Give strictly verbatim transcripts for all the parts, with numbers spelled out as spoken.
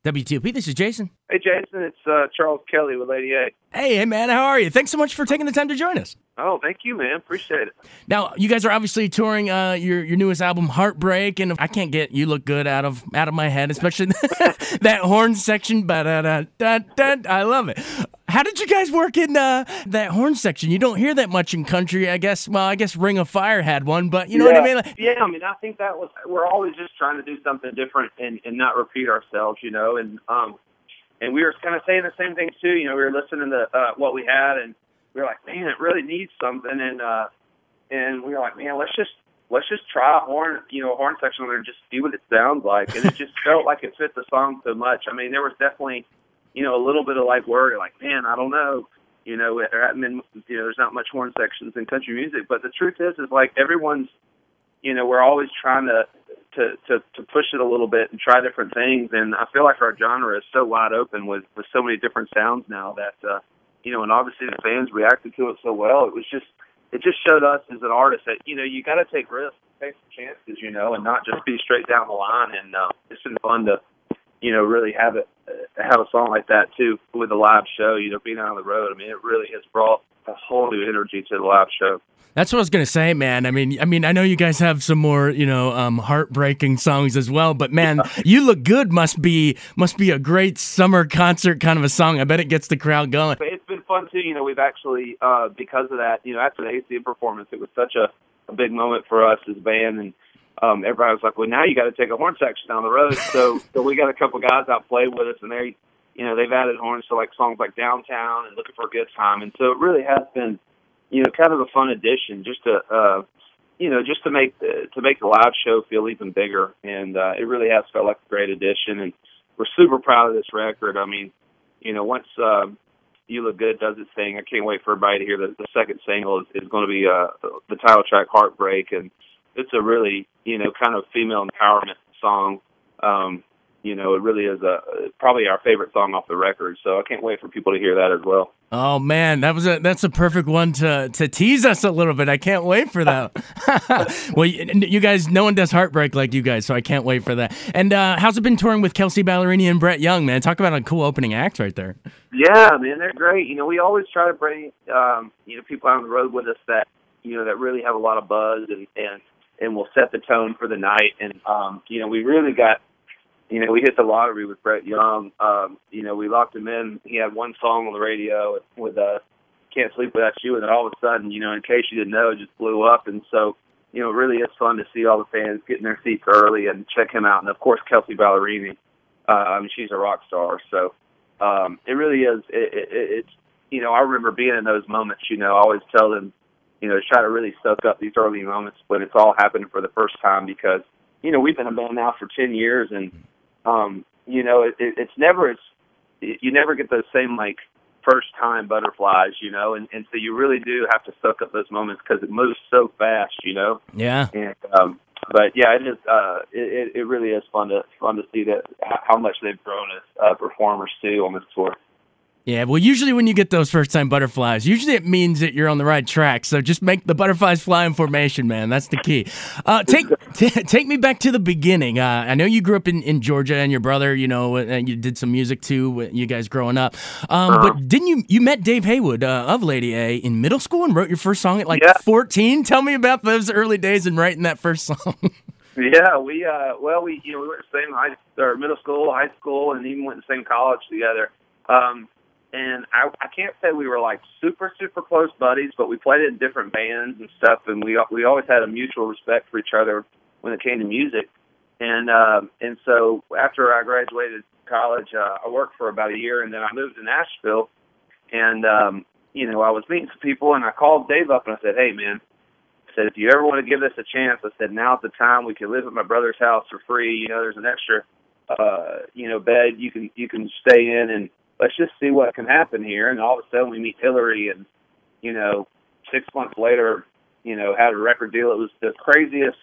W T O P, this is Jason. Hey, Jason, it's uh, Charles Kelly with Lady A. Hey, hey, man, how are you? Thanks so much for taking the time to join us. Oh, thank you, man. Appreciate it. Now, you guys are obviously touring uh, your your newest album, Heartbreak, and I can't get "You Look Good" out of out of my head, especially that horn section. Ba-da-da-da-da. I love it. How did you guys work in uh, that horn section? You don't hear that much in country, I guess. Well, I guess Ring of Fire had one, but you know yeah. what I mean? Like, yeah, I mean, I think that was, we're always just trying to do something different and, and not repeat ourselves, you know, and um, and we were kind of saying the same thing, too. You know, we were listening to uh, what we had, and we were like, man, it really needs something, and uh, and we were like, man, let's just let's just try a horn, you know, a horn section there and just see what it sounds like, and it just felt like it fit the song so much. I mean, there was definitely, you know, a little bit of like worry, like, man, I don't know, you know, there haven't been, you know, there's not much horn sections in country music, but the truth is, is like everyone's, you know, we're always trying to to to to push it a little bit and try different things, and I feel like our genre is so wide open with with so many different sounds now that. uh You know, and obviously the fans reacted to it so well. It was just, it just showed us as an artist that, you know, you got to take risks, take some chances, you know, and not just be straight down the line. And uh, it's been fun to, you know, really have it, uh, have a song like that too with a live show. You know, being out on the road. I mean, it really has brought a whole new energy to the live show. That's what I was gonna say, man. I mean, I mean, I know you guys have some more, you know, um, heartbreaking songs as well. But man, "You Look Good" must be must be a great summer concert kind of a song. I bet it gets the crowd going. It's been fun too. You know, we've actually uh, because of that. You know, after the A C M performance, it was such a, a big moment for us as a band, and um, everybody was like, "Well, now you got to take a horn section down the road." So, so we got a couple guys out playing with us, and they, you know, they've added horns to like songs like "Downtown" and "Looking for a Good Time," and so it really has been, you know, kind of a fun addition, just to, uh, you know, just to make the, to make the live show feel even bigger, and uh, it really has felt like a great addition, and we're super proud of this record. I mean, you know, once uh, "You Look Good" does its thing, I can't wait for everybody to hear that the second single is, is going to be uh, the title track, "Heartbreak," and it's a really, you know, kind of female empowerment song. Um, you know, it really is a probably our favorite song off the record, so I can't wait for people to hear that as well. Oh man, that was a that's a perfect one to to tease us a little bit. I can't wait for that. Well, you, you guys, no one does Heartbreak like you guys, so I can't wait for that. And uh, how's it been touring with Kelsea Ballerini and Brett Young, man? Talk about a cool opening act right there. Yeah, man, they're great. You know, we always try to bring um, you know, people out on the road with us that, you know, that really have a lot of buzz and and and will set the tone for the night. And um, you know, we really got. You know, we hit the lottery with Brett Young. Um, you know, we locked him in. He had one song on the radio with uh, "Can't Sleep Without You," and then all of a sudden, you know, in case you didn't know, it just blew up. And so, you know, it really is fun to see all the fans get in their seats early and check him out. And, of course, Kelsea Ballerini, uh, I mean, she's a rock star. So um, it really is. It, it, it's, you know, I remember being in those moments, you know, I always tell them, you know, try to really soak up these early moments when it's all happening for the first time because, you know, we've been a band now for ten years and, Um, you know, it, it, it's never, it's, you never get those same, like, first-time butterflies, you know, and, and so you really do have to soak up those moments because it moves so fast, you know? Yeah. And, um, but, yeah, it is, uh, it, it really is fun to, fun to see that, how much they've grown as uh, performers, too, on this tour. Yeah, well, usually when you get those first-time butterflies, usually it means that you're on the right track. So just make the butterflies fly in formation, man. That's the key. Uh, take t- take me back to the beginning. Uh, I know you grew up in, in Georgia, and your brother, you know, uh, you did some music too. You guys growing up, um, uh-huh. But didn't you you met Dave Haywood uh, of Lady A in middle school and wrote your first song at like yeah. fourteen? Tell me about those early days and writing that first song. Yeah, we uh, well, we you know we went to the same high or middle school, high school, and even went to the same college together. Um, And I, I can't say we were like super, super close buddies, but we played in different bands and stuff, and we we always had a mutual respect for each other when it came to music. And um, and so after I graduated college, uh, I worked for about a year, and then I moved to Nashville. And um, you know, I was meeting some people, and I called Dave up and I said, "Hey, man," I said, "if you ever want to give this a chance," I said, "now's the time. We can live at my brother's house for free. You know, there's an extra, uh, you know, bed you can you can stay in and." Let's just see what can happen here. And all of a sudden we meet Hillary and, you know, six months later, you know, had a record deal. It was the craziest,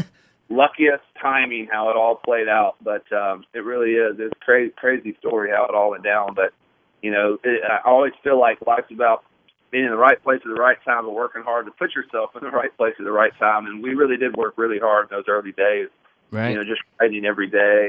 luckiest timing how it all played out. But um, it really is. It's a crazy, crazy story how it all went down. But, you know, it, I always feel like life's about being in the right place at the right time and working hard to put yourself in the right place at the right time. And we really did work really hard in those early days. Right. You know, just writing every day and,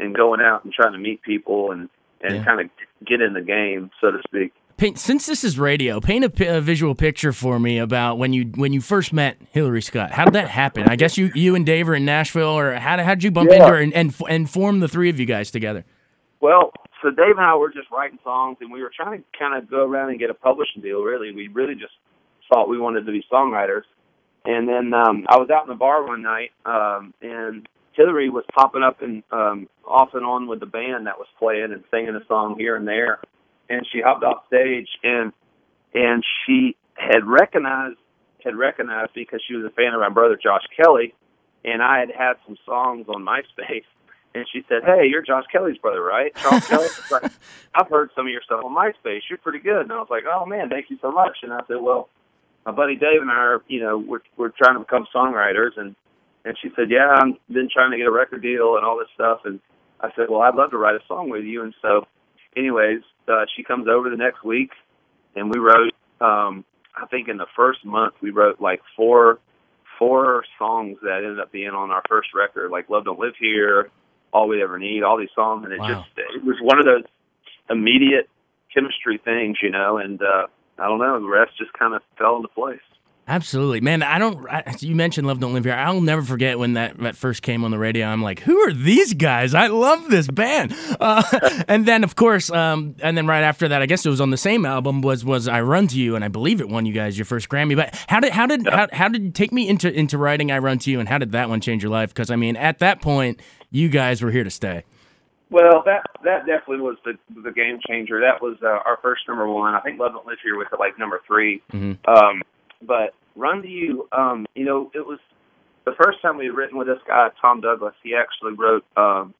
and going out and trying to meet people and, and Yeah. kind of get in the game, so to speak. Paint, since this is radio, paint a, pi- a visual picture for me about when you when you first met Hillary Scott. How did that happen? I guess you, you and Dave are in Nashville, or how did, how did you bump Yeah. into her and, and and form the three of you guys together? Well, so Dave and I were just writing songs, and we were trying to kind of go around and get a publishing deal, really. We really just thought we wanted to be songwriters. And then um, I was out in the bar one night, um, and Hillary was popping up and um, off and on with the band that was playing and singing a song here and there. And she hopped off stage, and and she had recognized had recognized because she was a fan of my brother Josh Kelly, and I had had some songs on MySpace. And she said, "Hey, you're Josh Kelly's brother, right? Charles Kelly?" I was like, "I've heard some of your stuff on MySpace. You're pretty good." And I was like, "Oh man, thank you so much." And I said, "Well, my buddy Dave and I are, you know, we're we're trying to become songwriters." And and she said, "Yeah, I've been trying to get a record deal and all this stuff." And I said, "Well, I'd love to write a song with you." And so, anyways, uh, she comes over the next week, and we wrote. Um, I think in the first month we wrote like four four songs that ended up being on our first record, like "Love Don't Live Here," "All We Ever Need," all these songs, and it Wow. just it was one of those immediate chemistry things, you know. And uh, I don't know, the rest just kind of fell into place. Absolutely, man. I don't. I, you mentioned "Love Don't Live Here." I'll never forget when that, that first came on the radio. I'm like, "Who are these guys? I love this band." Uh, and then, of course, um, and then right after that, I guess it was on the same album. Was was "I Run to You," and I believe it won you guys your first Grammy. But how did how did how, how did take me into into writing "I Run to You," and how did that one change your life? Because I mean, at that point, you guys were here to stay. Well, that that definitely was the the game changer. That was uh, our first number one. I think "Love Don't Live Here" was like number three. Mm-hmm. Um, but "Run to You," um, you know, it was the first time we had written with this guy, Tom Douglas. He actually wrote um,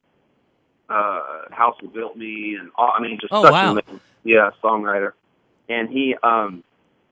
uh, "House That Built Me," and all, I mean, just Oh, such wow. a yeah songwriter. And he um,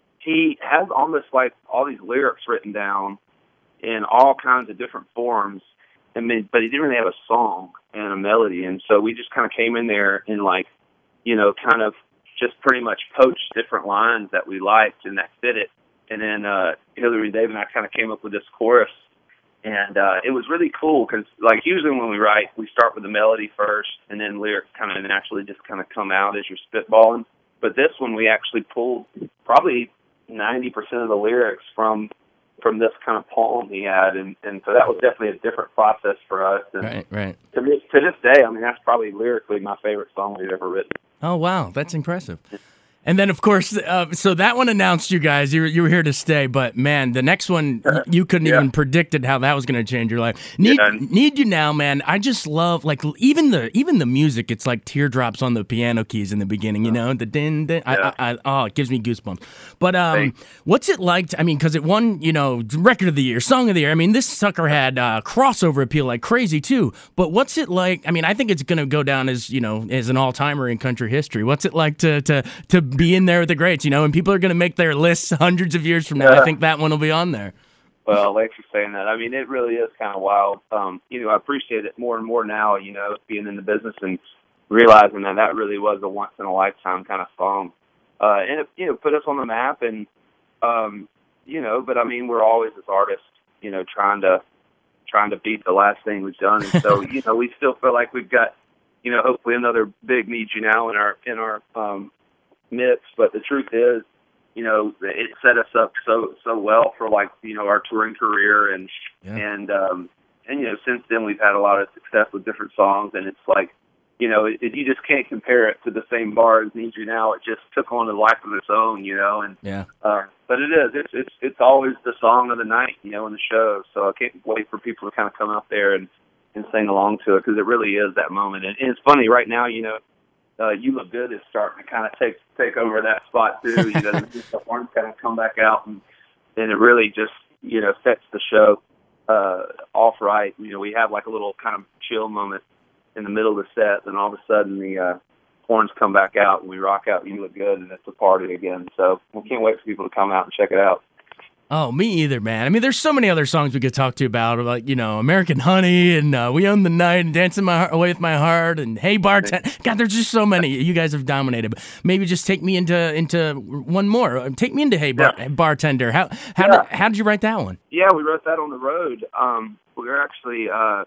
he has almost like all these lyrics written down in all kinds of different forms. I mean, but he didn't really have a song and a melody, and so we just kind of came in there and like, you know, kind of just pretty much poached different lines that we liked and that fit it. And then uh, Hillary and Dave and I kind of came up with this chorus, and uh, it was really cool because, like, usually when we write, we start with the melody first, and then lyrics kind of naturally just kind of come out as you're spitballing. But this one, we actually pulled probably ninety percent of the lyrics from from this kind of poem he had, and, and so that was definitely a different process for us. And Right, right. to this, to this day, I mean, that's probably lyrically my favorite song we've ever written. Oh wow, that's impressive. And then, of course, uh, so that one announced you guys. You were, you were here to stay. But, man, the next one, y- you couldn't Yeah. even predicted how that was going to change your life. Need Yeah. Need You Now, man. I just love, like, even the even the music. It's like teardrops on the piano keys in the beginning, you know? The din, din. I, Yeah. I, I, oh, it gives me goosebumps. But um, Thanks. what's it like? To, I mean, because it won, you know, Record of the Year, Song of the Year. I mean, this sucker had uh, crossover appeal like crazy, too. But what's it like? I mean, I think it's going to go down as, you know, as an all-timer in country history. What's it like to to to be in there with the greats, you know, and people are going to make their lists hundreds of years from now. Yeah. I think that one will be on there. Well, thanks for saying that. I mean, it really is kind of wild. Um, you know, I appreciate it more and more now, you know, being in the business and realizing that that really was a once-in-a-lifetime kind of song. Uh, and it, you know, put us on the map and, um, you know, but I mean, we're always as artists, you know, trying to, trying to beat the last thing we've done. And so, you know, we still feel like we've got, you know, hopefully another big Need You Now in our, in our, um, midst. But the truth is, you know, it set us up so, so well for like, you know, our touring career. And, Yeah. and, um, and, you know, since then we've had a lot of success with different songs, and it's like, you know, it, it, you just can't compare it to the same bar as Need You Now. It just took on a life of its own, you know, and, Yeah. uh, but it is, it's, it's, it's always the song of the night, you know, in the show. So I can't wait for people to kind of come out there and, and sing along to it, because it really is that moment. And, and it's funny right now, you know, uh, You Look Good is starting to kind of take, take over that spot too. You know, the horns kind of come back out, and, and it really just, you know, sets the show, uh, off right. You know, we have like a little kind of chill moment in the middle of the set, and all of a sudden the uh, horns come back out and we rock out You Look Good, and it's a party again. So we can't wait for people to come out and check it out. Oh, me either, man. I mean, there's so many other songs we could talk to you about, like, you know, American Honey and uh, We Own the Night and Dancing My Heart Away with My Heart and Hey Bartender. God, there's just so many. You guys have dominated. But maybe just take me into into one more. Take me into Hey Bar- Yeah. Bartender. How how Yeah. did how did you write that one? Yeah, we wrote that on the road. Um, we were actually, uh,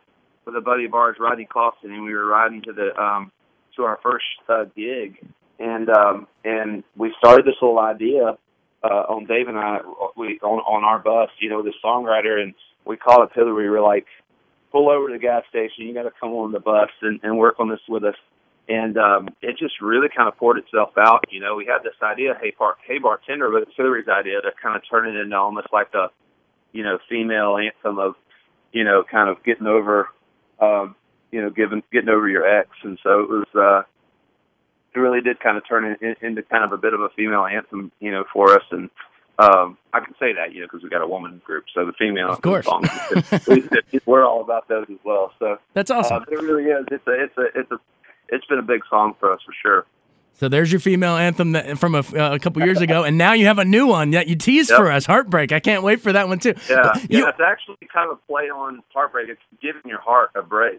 with a buddy of ours, Rodney Clausen, and we were riding to the um, to our first uh, gig, and um, and we started this little idea uh, on Dave and I we on on our bus, you know, the songwriter, and we called it Hillary. We were like, pull over to the gas station. You got to come on the bus and, and work on this with us. And um, it just really kind of poured itself out. You know, we had this idea, hey, par- hey bartender, but it's Hillary's idea to kind of turn it into almost like a, you know, female anthem of, you know, kind of getting over, um, you know, giving, getting over your ex. And so it was, uh, it really did kind of turn it in, into kind of a bit of a female anthem, you know, for us. And um, I can say that, you know, because we got a woman group. So the female of course. songs, we're all about those as well. So that's awesome. Uh, it really is. It's a, it's a, it's a, It's been a big song for us, for sure. So there's your female anthem that, from a, uh, a couple years ago, and now you have a new one that you teased yep. for us, Heartbreak. I can't wait for that one, too. Yeah, you, yeah, it's actually kind of a play on Heartbreak. It's giving your heart a break.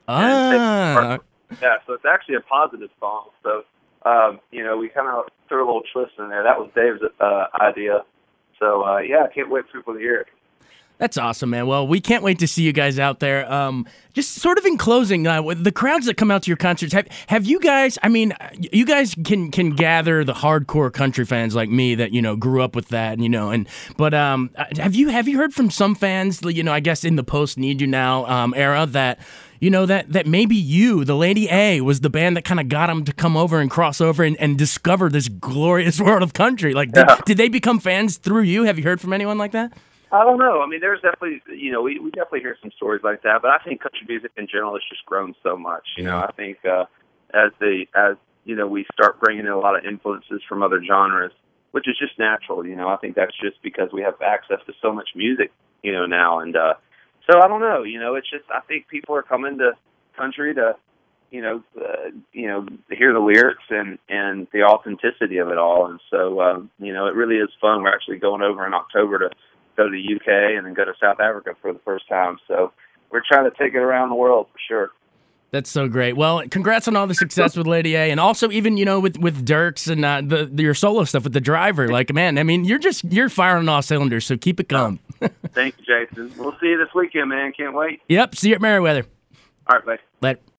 Ah. Yeah, so it's actually a positive song. So, um, you know, we kind of threw a little twist in there. That was Dave's uh, idea. So, uh, yeah, I can't wait for people to hear it. That's awesome, man. Well, we can't wait to see you guys out there. Um, just sort of in closing, uh, with the crowds that come out to your concerts, have have you guys? I mean, you guys can can gather the hardcore country fans like me that you know grew up with that, you know. And but um, have you have you heard from some fans, you know, I guess in the post Need You Now um, era that you know that that maybe you, the Lady A, was the band that kind of got them to come over and cross over and, and discover this glorious world of country? Like, did, yeah. did they become fans through you? Have you heard from anyone like that? I don't know. I mean, there's definitely, you know, we, we definitely hear some stories like that, but I think country music in general has just grown so much. You know, I think uh, as the, as, you know, we start bringing in a lot of influences from other genres, which is just natural, you know, I think that's just because we have access to so much music, you know, now. And uh, so I don't know, you know, it's just, I think people are coming to country to, you know, uh, you know, to hear the lyrics and, and the authenticity of it all. And so, um, you know, it really is fun. We're actually going over in October to go to the U K and then go to South Africa for the first time. So we're trying to take it around the world for sure. That's so great. Well, congrats on all the success with Lady A, and also even you know with with Dierks and uh, the, the your solo stuff with the Driver. Like, man, I mean, you're just you're firing on all cylinders. So keep it going. Thank you, Jason. We'll see you this weekend, man. Can't wait. Yep. See you at Merriweather. All right, bye. Let.